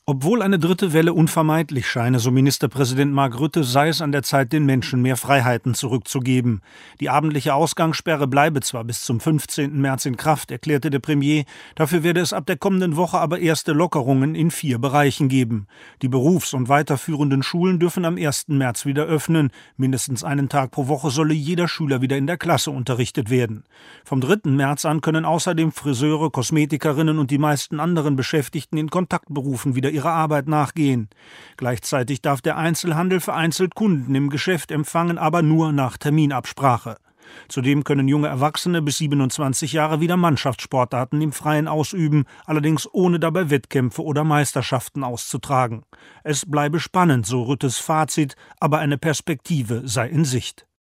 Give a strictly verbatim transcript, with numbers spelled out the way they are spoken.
Obwohl eine dritte Welle unvermeidlich scheine, so Ministerpräsident Mark Rutte, sei es an der Zeit, den Menschen mehr Freiheiten zurückzugeben. Die abendliche Ausgangssperre bleibe zwar bis zum fünfzehnten März in Kraft, erklärte der Premier, dafür werde es ab der kommenden Woche aber erste Lockerungen in vier Bereichen geben. Die berufs- und weiterführenden Schulen dürfen am ersten März wieder öffnen. Mindestens einen Tag pro Woche solle jeder Schüler wieder in der Klasse unterrichtet werden. Vom dritten März an können außerdem Friseure, Kosmetikerinnen und die meisten anderen Beschäftigten in Kontaktberufen wieder ihrer Arbeit nachgehen. Gleichzeitig darf der Einzelhandel vereinzelt Kunden im Geschäft empfangen, aber nur nach Terminabsprache. Zudem können junge Erwachsene bis siebenundzwanzig Jahre wieder Mannschaftssportarten im Freien ausüben, allerdings ohne dabei Wettkämpfe oder Meisterschaften auszutragen. Es bleibe spannend, so Rüttes Fazit, aber eine Perspektive sei in Sicht.